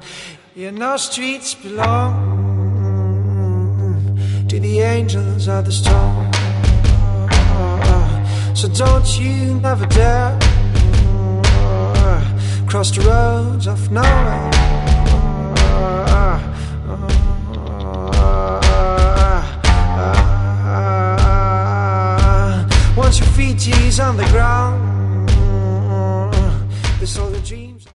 Yeah, no streets belong to the angels of the storm. So don't you never dare cross the roads of nowhere. Once your feet is on the ground, this all the dreams.